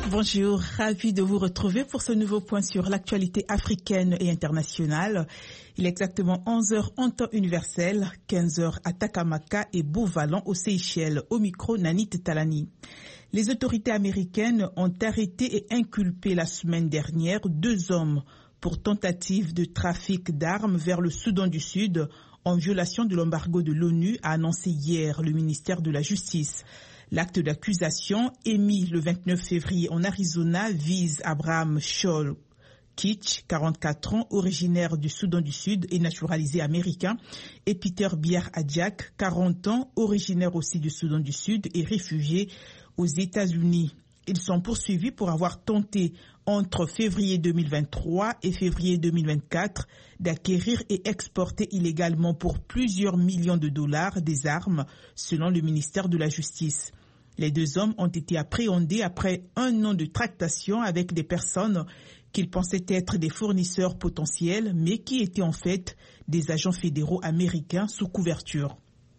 Bonjour, ravi de vous retrouver pour ce nouveau point sur l'actualité africaine et internationale. Il est exactement 11h en temps universel, 15h à Takamaka et Beauvalan aux Seychelles. Au micro, Nanit Talani. Les autorités américaines ont arrêté et inculpé la semaine dernière 2 hommes pour tentative de trafic d'armes vers le Soudan du Sud en violation de l'embargo de l'ONU, a annoncé hier le ministère de la Justice. L'acte d'accusation émis le 29 février en Arizona vise Abraham Shaul Kitch, 44 ans, originaire du Soudan du Sud et naturalisé américain, et Peter Biar Adjak, 40 ans, originaire aussi du Soudan du Sud et réfugié aux États-Unis. Ils sont poursuivis pour avoir tenté entre février 2023 et février 2024 d'acquérir et exporter illégalement pour plusieurs millions de dollars des armes, selon le ministère de la Justice. Les 2 hommes ont été appréhendés après 1 an de tractation avec des personnes qu'ils pensaient être des fournisseurs potentiels, mais qui étaient en fait des agents fédéraux américains sous couverture.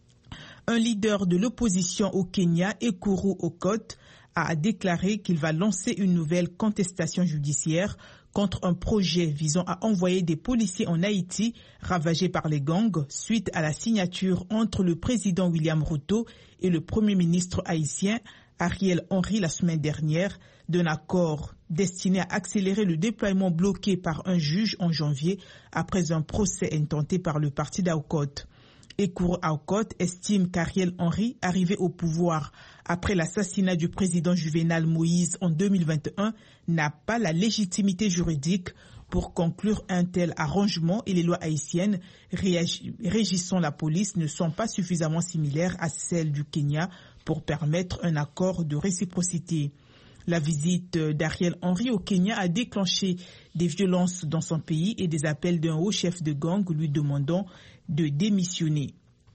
Un leader de l'opposition au Kenya, Ekuru Aukot, a déclaré qu'il va lancer une nouvelle contestation judiciaire contre un projet visant à envoyer des policiers en Haïti ravagés par les gangs suite à la signature entre le président William Ruto et le premier ministre haïtien Ariel Henry la semaine dernière d'un accord destiné à accélérer le déploiement bloqué par un juge en janvier après un procès intenté par le parti d'Aukot. Ekuru Aukot estime qu'Ariel Henry, arrivé au pouvoir après l'assassinat du président Juvenal Moïse en 2021, n'a pas la légitimité juridique pour conclure un tel arrangement et les lois haïtiennes régissant la police ne sont pas suffisamment similaires à celles du Kenya pour permettre un accord de réciprocité. La visite d'Ariel Henry au Kenya a déclenché des violences dans son pays et des appels d'un haut chef de gang lui demandant de démissionner.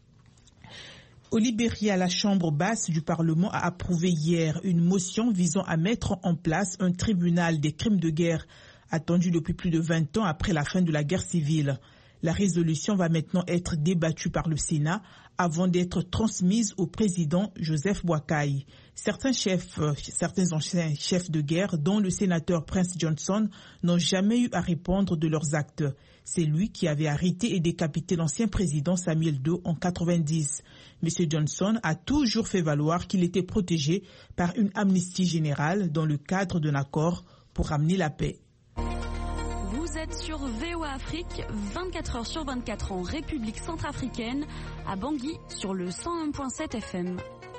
Au Libéria, la Chambre basse du Parlement a approuvé hier une motion visant à mettre en place un tribunal des crimes de guerre attendu depuis plus de 20 ans après la fin de la guerre civile. La résolution va maintenant être débattue par le Sénat avant d'être transmise au président Joseph Boakai. Certains anciens chefs de guerre, dont le sénateur Prince Johnson, n'ont jamais eu à répondre de leurs actes. C'est lui qui avait arrêté et décapité l'ancien président Samuel Doe en 90. M. Johnson a toujours fait valoir qu'il était protégé par une amnistie générale dans le cadre d'un accord pour ramener la paix. Vous êtes sur VOA Afrique, 24 heures sur 24 en République centrafricaine, à Bangui sur le 101.7 FM.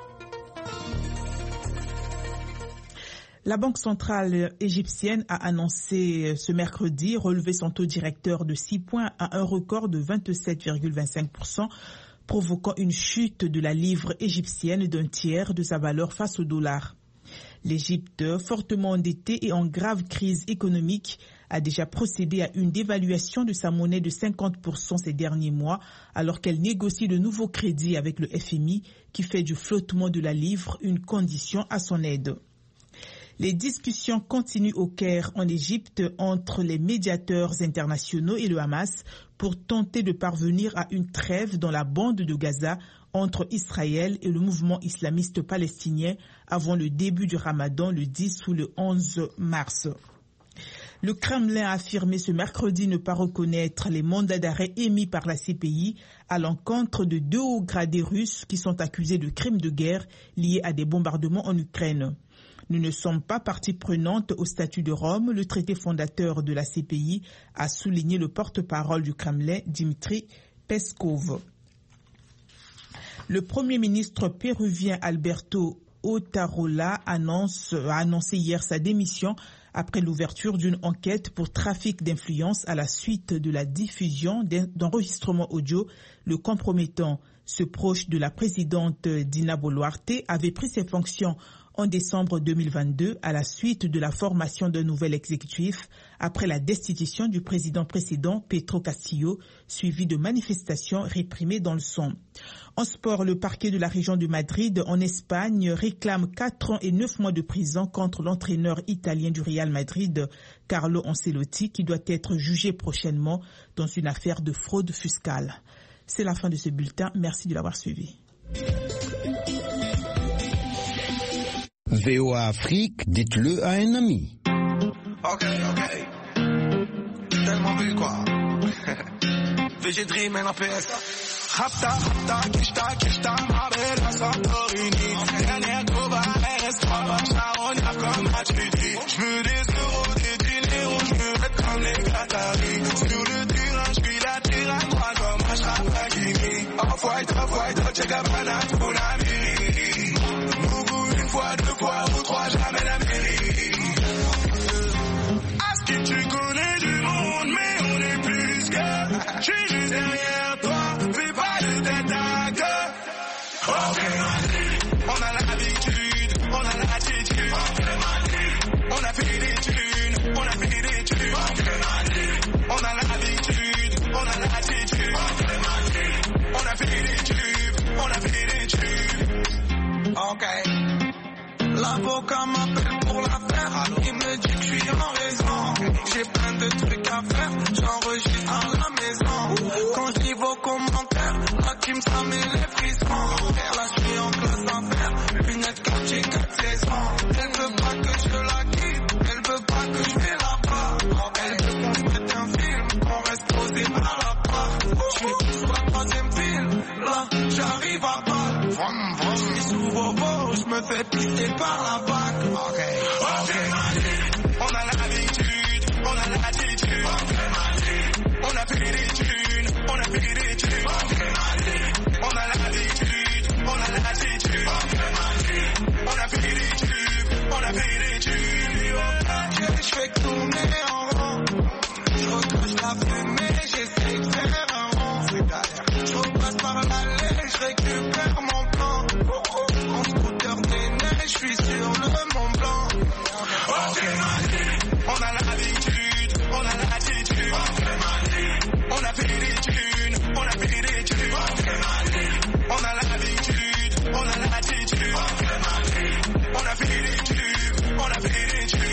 La Banque centrale égyptienne a annoncé ce mercredi relever son taux directeur de 6 points à un record de 27,25%, provoquant une chute de la livre égyptienne d'un tiers de sa valeur face au dollar. L'Égypte, fortement endettée et en grave crise économique, a déjà procédé à une dévaluation de sa monnaie de 50% ces derniers mois, alors qu'elle négocie de nouveaux crédits avec le FMI qui fait du flottement de la livre une condition à son aide. Les discussions continuent au Caire, en Égypte, entre les médiateurs internationaux et le Hamas pour tenter de parvenir à une trêve dans la bande de Gaza entre Israël et le mouvement islamiste palestinien avant le début du Ramadan le 10 ou le 11 mars. Le Kremlin a affirmé ce mercredi ne pas reconnaître les mandats d'arrêt émis par la CPI à l'encontre de 2 hauts gradés russes qui sont accusés de crimes de guerre liés à des bombardements en Ukraine. Nous ne sommes pas partie prenante au statut de Rome, le traité fondateur de la CPI, a souligné le porte-parole du Kremlin, Dmitry Peskov. Le Premier ministre péruvien Alberto Otarola a annoncé hier sa démission après l'ouverture d'une enquête pour trafic d'influence à la suite de la diffusion d'enregistrements audio le compromettant. Ce proche de la présidente Dina Boluarte avait pris ses fonctions en décembre 2022 à la suite de la formation d'un nouvel exécutif après la destitution du président précédent Pedro Castillo, suivi de manifestations réprimées dans le son. En sport, le parquet de la région de Madrid en Espagne réclame 4 ans et 9 mois de prison contre l'entraîneur italien du Real Madrid, Carlo Ancelotti, qui doit être jugé prochainement dans une affaire de fraude fiscale. C'est la fin de ce bulletin. Merci de l'avoir suivi. VOA Afrique, dites-le à un ami. Ok. Tellement vu quoi. VG Dream en PS. Rapta, kishta, ma belle Santorini. Dernière Cuba, RS3, Charonia comme Matuidi. J'veux des euros, des diners, j'veux être comme les Qataris. Sur le terrain, j'suis la tyranne, crois comme Ashraf Hakimi. Off-white, check up Banana, Tsunami. Mougou une fois, deux fois, ou trois, jamais la mairie. Est-ce que tu connais du monde, mais on est plus que. J'suis juste derrière toi, fais pas de tête à queue. Ok, on a l'habitude, on a l'attitude. On a fait des thunes, on a fait des thunes. On a l'habitude, on a l'attitude. On a fait des tubes, on a fait des tubes. Ok. L'avocat m'appelle pour l'affaire, il me dit que je suis en raison. J'ai plein de trucs à faire, j'enregistre à la maison. Quand je lis vos commentaires, la team ça met les frissons. Là je suis en classe d'affaires, lunettes quartier 4 saisons. Elle veut pas que je la quitte, elle veut pas que je vais là-bas. Elle veut qu'on se mette un film, qu'on reste posé à la part. Je suis sur la troisième file, là j'arrive à balle. Je suis sous vos mots, je me fais pister par la bac. Ok. On a l'habitude, on a l'attitude. On a fait des thunes, on a fait des tubes. On a l'habitude, on a l'attitude. On a fait des tubes, on a fait des tubes. Je fais que tourner en rond. Je recrache la fumée, j'essaie de faire un rond. Je repasse par l'allée, je récupère mon plan. En scooter des neiges, je suis sur le Mont Blanc. On a l'habitude, on a l'attitude. On a fait des thunes, on a fait des tubes. On a l'habitude, on a l'attitude. On a fait des tubes, on a fait des tubes.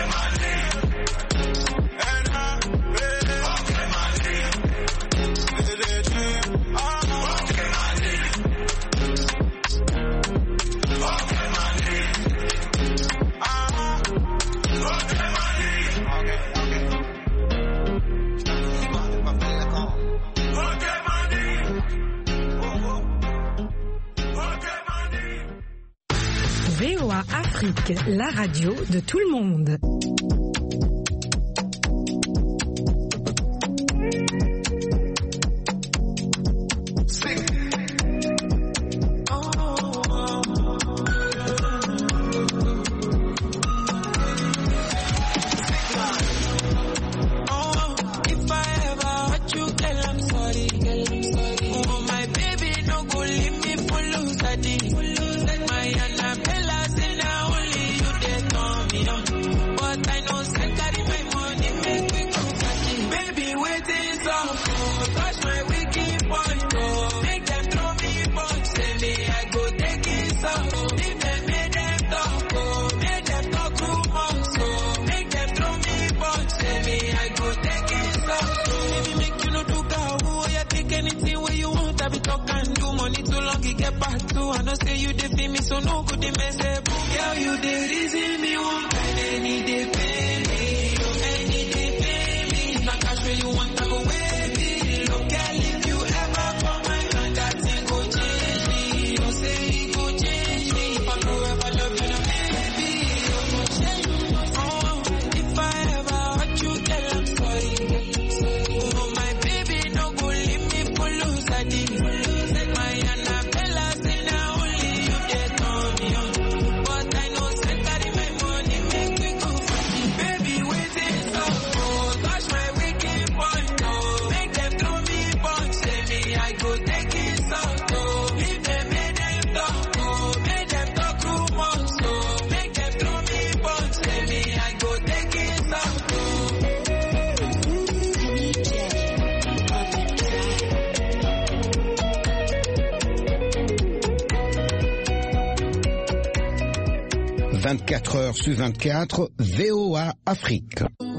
VOA Afrique, la radio de tout le monde. I know say you dey feel me, so no good dey mess up. Girl, you dey reason me one kind, any day pay me, any day pay me. Not cash where you want, I go wait me. Look, girl, if you ever come my hand, that thing go change me. You say it go change me. If I go ever love you, now maybe you go change me. Oh, if I ever hurt you, girl, I'm sorry. Oh, my baby, no go leave me for lose, I did. My Annabella say now only you get on me, but I know say carry my money make me go funny. Baby, waiting so cold, touch my wicked point, oh. Make them throw me punch, say me I go take it out, oh. Leave them, make them talk, oh. Make them talk rumors, oh. Make them throw me punch, say me I go take it out, oh. 24 heures sur 24, VOA Afrique.